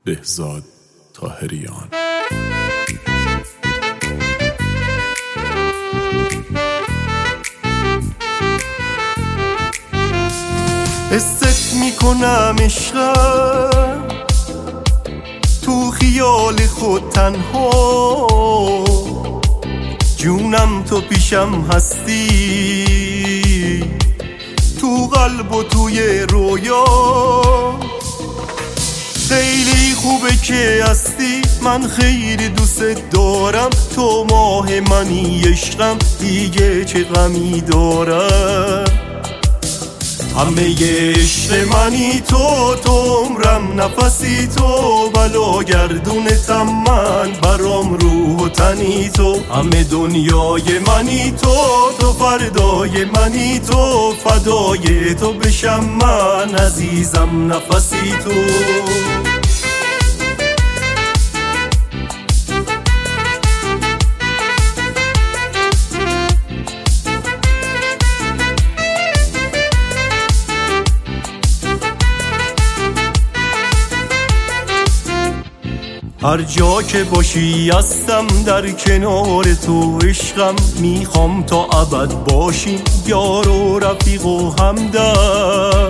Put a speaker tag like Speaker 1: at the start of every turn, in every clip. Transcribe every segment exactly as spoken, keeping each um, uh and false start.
Speaker 1: بهزاد طاهریان.
Speaker 2: حست میکنم عشقم تو خیال خود تنها، جونم تو پیشم هستی تو قلب و توی رویا. خیلی خوبه که هستی، من خیلی دوست دارم، تو ماه منی عشقم، دیگه چه غمی دارم. همه عشق منی تو، تو عمرم نفسی تو، بلا گردونتم من، برام روح و تنی تو. همه دنیای منی تو، تو فردای منی تو، فدای تو بشم من، عزیزم نفسی تو. هر جا که باشی هستم در کنار تو عشقم، میخوام تا ابد باشیم یار و رفیق و همدم.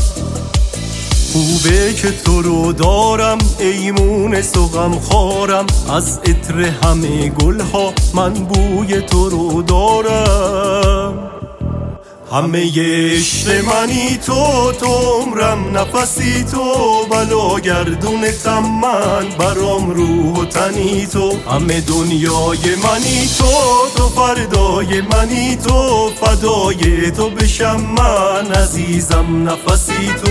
Speaker 2: خوبه که تو رو دارم ایمون سوغم خارم، از عطر همه گلها من بوی تو رو دارم. همه عشق منی تو، تو عمرم نفسی تو، بلا گردونتم من، برام روح و تنی تو. همه دنیای منی تو، تو فردای منی تو، فدای تو بشم من، عزیزم نفسی تو.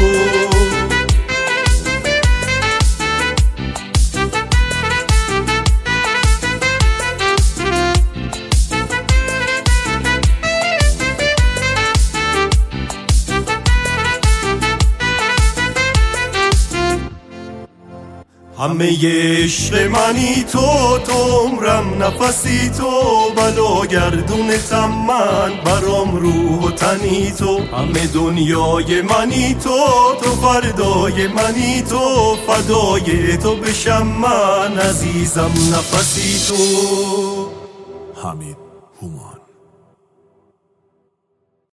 Speaker 2: همه عشق منی تو، تو عمرم نفسی تو، بلا گردونتم من، برام روح و تنی تو. همه دنیای منی تو، تو فردای منی تو، فدای تو بشم من، عزیزم نفسی تو.
Speaker 1: حمید هومان.